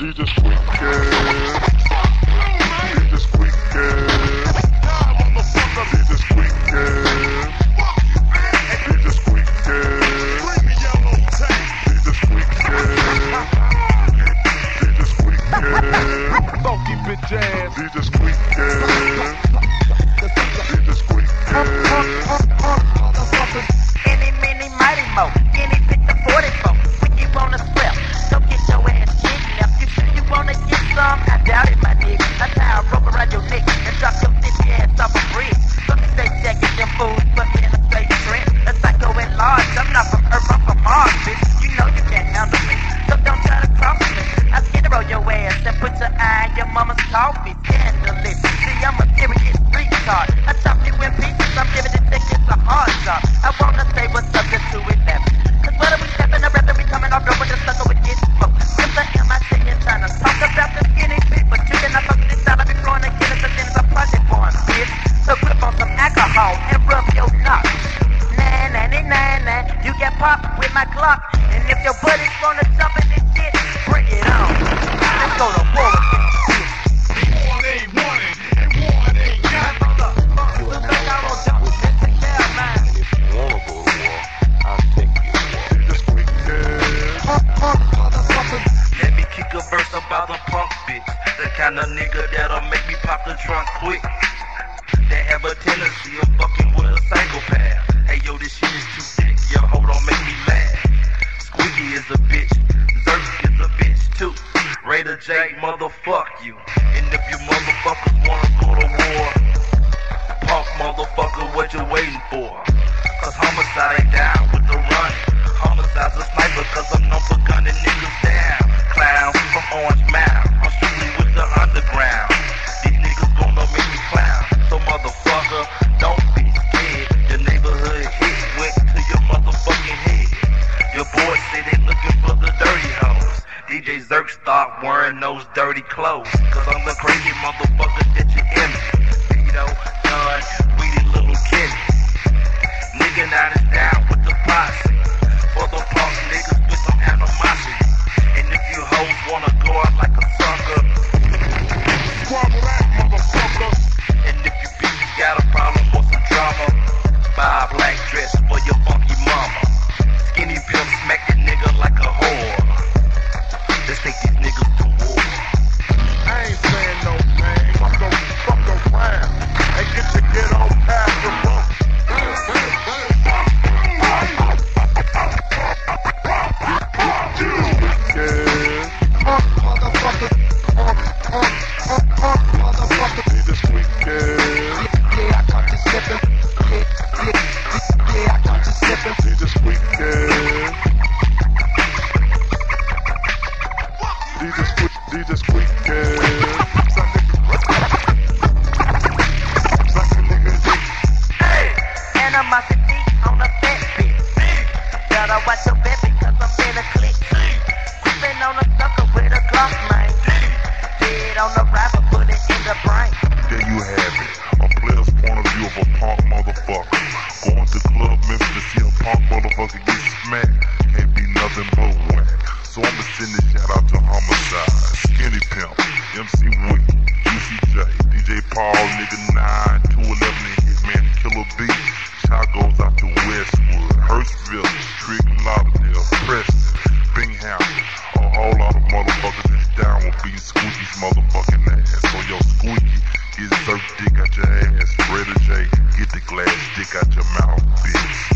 DJ Squeaky. DJ Squeaky. DJ Squeaky. DJ Squeaky. DJ Squeaky. Funky bitch ass. DJ Squeaky. DJ Squeaky. Any, mini, mighty mo. Any pick the 44. When you wanna spell, don't get your ass kidnapped. You sure you wanna get some? I doubt it, my nigga. I tie a rope around your neck and drop your sissy ass off a bridge. Look at that jacket, them fools put me in a straight trend. A psycho at large. I'm not from Earth, I'm from Mars, bitch. You know you can't handle me, so don't try to cross me. I skin roll your ass and put your eye in your mama's coffee. Scandalous. See, I'm a serious street card. I chop you in pieces. I'm giving the tickets a hard job. I wanna say what's up to 211. Cause what are we stepping up after we coming off road with the sucker with this smoke? Simple MIT and trying to talk about the skinny bitch, but you cannot fuck with this style. I be throwing a killer as soon as I project for him, bitch. So grip on some alcohol and rub your knock. Nah. You get popped with my clock. And if your buddy's gonna jump in this shit, bring it on. Let's go to war again. One ain't wanted, and one ain't got. If you wanna go to war, I'll take you to war. DJ Squeaky. Let me kick a verse about the punk bitch. The kind of nigga that'll make me pop the trunk quick. That have a tendency of fucking with a psychopath. Hey yo, this shit is too thick. Yo, hold on, make me laugh. Squeaky is a bitch. Zerk is a bitch too. Raider J, motherfuck you. And if you motherfuckers wanna go to war, punk motherfucker, what you waiting for? Cause homicide ain't down with the run. Homicide's a sniper cause I'm known for gunning niggas down. Clowns from Orange Mound. I'm strictly with the underground. These niggas gonna make me clown. So motherfucker, don't be scared. Your neighborhood hit went to your motherfucking head. Your boys say they looking for the dirty hoes. DJ Zerk start wearing those dirty clothes. Cause I'm the crazy motherfucker that you envy. Vito, Dunn, Weedy, Little Kenny. Nigga now is down with the posse. For the punk niggas with some animosity. And if you hoes wanna go out like a sucker, Squabble that, motherfucker. and if you bitches got a problem or some drama, buy a black dress for your funky mama. Skinny pimp smack that nigga like a whore. Let's take these niggas to war. I ain't saying no thing. Fuck around and get to get on past the bump. DJ Squeaky. DJ Squeaky. DJ Squeaky. Animosity on a fat bitch. Better watch your back because I'm finna click. Creeping on a sucker with a Glock, man. Dead on the rapper, put it in the brain. There you have it. A player's point of view of a punk motherfucker. Going to Club Memphis to see a punk motherfucker get smacked can't be nothing but whack. So I'ma send this shout out to Homicide, Skinny Pimp, MC Wiki, Juicy J, DJ Paul, nigga 9, 211 and Hitman Killer B. Shout goes out to Westwood, Hurstville, Trick Lauderdale, Preston, Bingham. A whole lot of motherfuckers that's down with beating Squeaky's motherfucking ass. So yo, Squeaky, get Zerk dick out your ass. Raider J, get the glass dick out your mouth, bitch.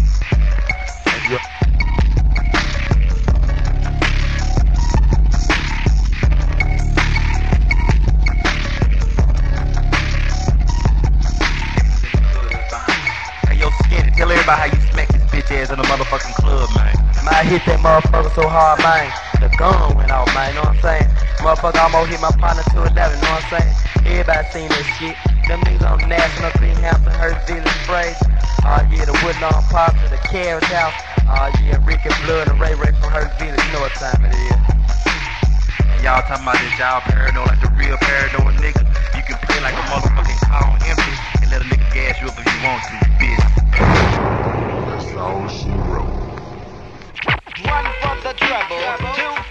Hey yo, Skinny, tell everybody how you smack this bitch ass in the motherfucking club, man. I hit that motherfucker so hard, man. The gun went off, man, know what I'm saying? Motherfucker almost hit my partner 211, know what I'm saying? Everybody seen that shit. Them niggas on National, Greenhampton, Hurstville, and Sprague. Oh yeah, the Woodlawn Pops to the Carriage House. Oh yeah, Rick and Blood and Ray from Hurstville, you know what time it is. And y'all talking about this, y'all paranoid like the real paranoid nigga. You can play like a motherfucking car on empty and let a nigga gas you up if you want to, bitch. That's all she wrote. One for the trouble, two